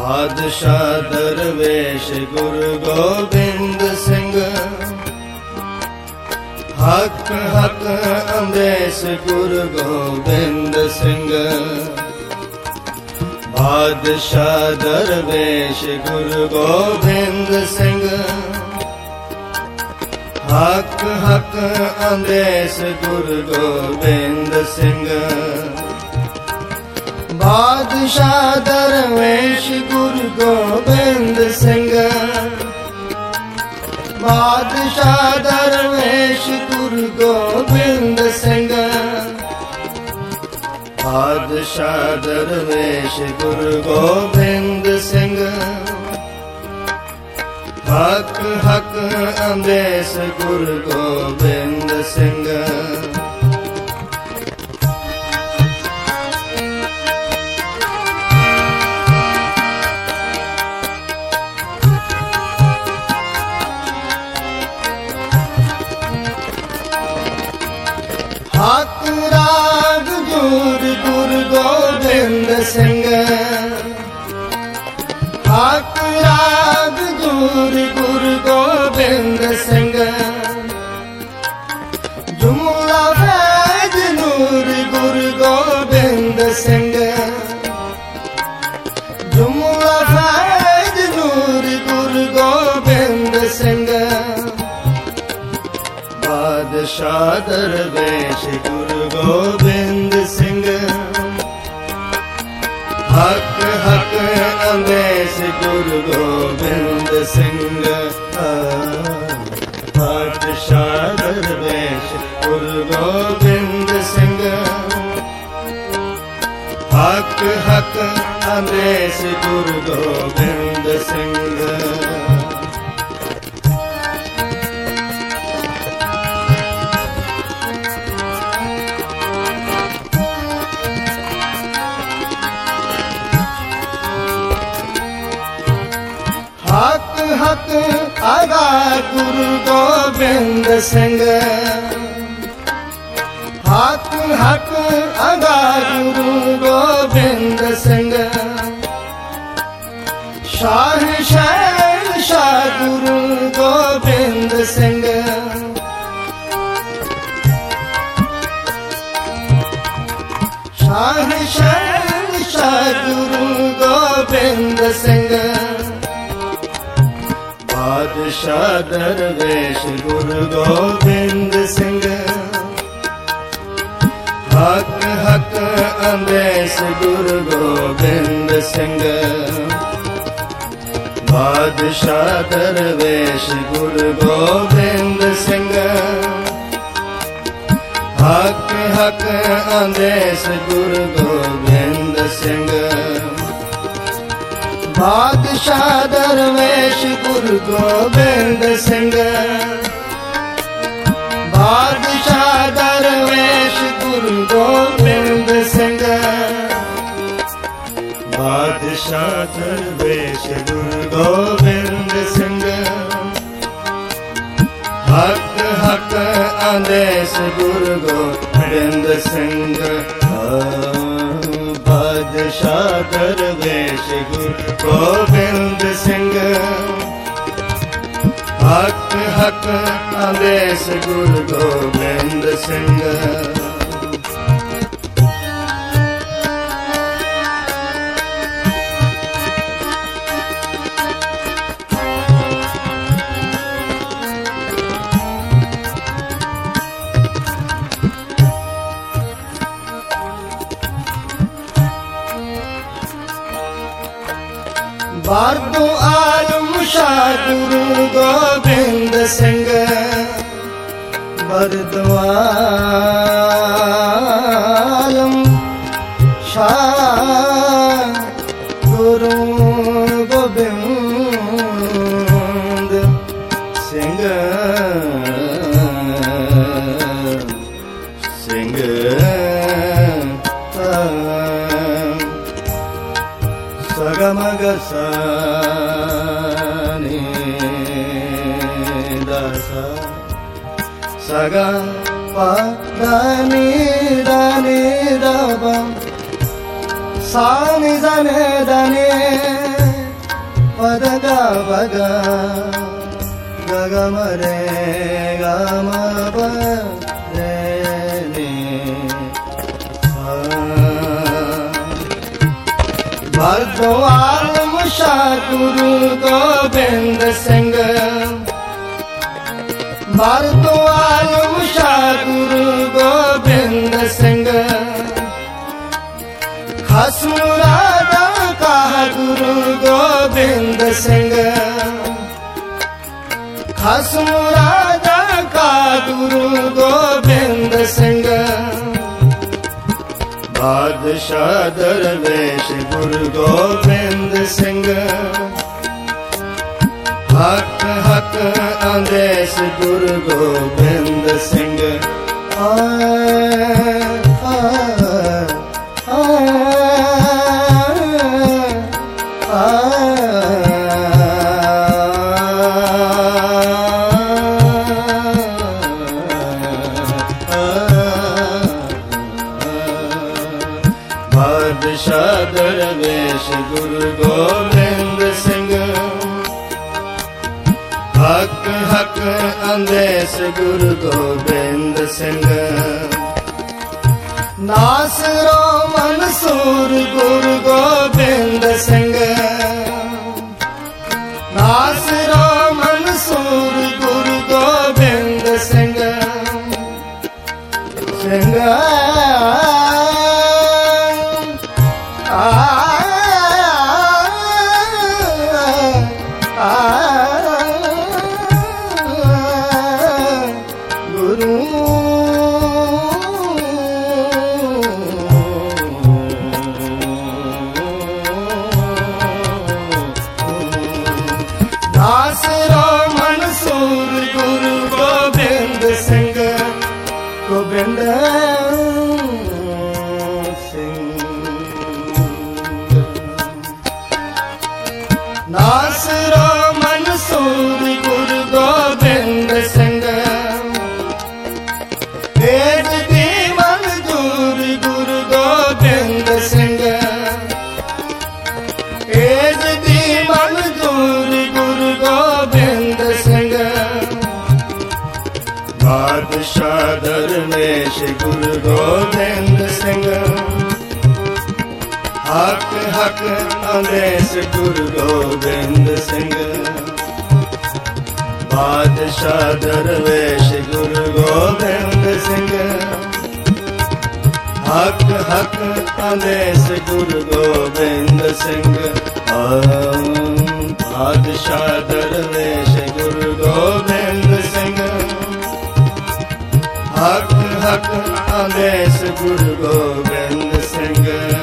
बादशाह दरवेश गुरु गोबिंद सिंह, हक हक अंदेश गुरु गोबिंद सिंह। बादशाह दरवेश गुरु गोबिंद सिंह, हक हक अंदेश गुरु गोबिंद सिंह। बादशाह दरवेश गुरु गोबिंद सिंह, बादशाह दरवेश गुरु गोबिंद सिंह। बादशाह दरवेश गुरु गोबिंद सिंह, हक हक अंदेश गुरु गोबिंद सिंह। हक राग गुरु गुरु गोबिंद सिंह, हक राग गुरु गुरु गोबिंद सिंह। जुमला फैज नूर गुरु गोबिंद सिंह, जुमला फैज नूर गुरु गोबिंद सिंह। बादशाह दरवेश गुरु गोबिंद सिंह, हक हक अंदेश गुरु गोबिंद सिंह। बादशाह दरवेश गुरु गोबिंद सिंह, हक हक अंदेश गुरु गोबिंद सिंह। हक हक आगा गुरु गोबिंद सिंह, हक हक आगा गुरु गोबिंद सिंह। शाह शहन शाह गुरु गोबिंद सिंह, शाह शहन शाह गुरु गोबिंद सिंह। बादशाह दरवेश गुरु गोबिंद सिंह, हक हक अंदेश गुरु गोबिंद सिंह। बादशाह दरवेश गुरु गोबिंद सिंह, हक हक अंदेश गुरु गोबिंद सिंह। बादशाह दरवेश गुरु गोबिंद सिंह, बादशाह दरवेश गुरु गोबिंद सिंह। बादशाह दरवेश गुरु गोबिंद सिंह, हक हक अंदेश गुरु गोबिंद सिंह। बादशाह दरवेश गुरु गोबिंद सिंह, हक हक अंदेश गुरु गोबिंद सिंह। बारदो आलम शाह गुरु गोबिंद सिंह, बारदो आलम शाह गुरु गोबिंद सिंह। सिंह सगमग सानी दासा सगा पा दानी दाबा सानी जाने दाने पद गा बगा ग म रे ग म प रे नि सा। भरद्वार मुषा गुरु गोविंद सिंह, भरद्वार मुषा गुरु गोविंद सिंह, खसम राजा का गुरु गोविंद सिंह, खसम राजा का गुरु गोविंद सिंह। बादशाह दरवेश गुरु गोविंद सिंह, हक हक आदेश गुरु गोविंद सिंह। बादशाह दरवेश गुरु गोविंद सिंह, हक हक आदेश गुरु गोविंद सिंह। नासरो मंसूर गुरु गोविंद सिंह, नासरो मंसूर गुरु गोविंद सिंह। सिंह नासरो मंसूर गुरु गोविंद सिंह, गोविंद सिंह। नासरो मंसूर गुरु गोविंद सिंह, एज दी मंजूर गुरु गोविंद सिंह, एज दी मंजूर गुरु गोविंद सिंह। बादशाह दरवेश गुरु गोविंद सिंह, हक हक आदेश गुरु गोविंद सिंह। बादशाह दरवेश गुरु गोविंद सिंह, हक हक आदेश गुरु गोविंद सिंह। बादशाह दरवेश गुरु गोविंद सिंह, हक हक आदेश गुरु गोविंद सिंह।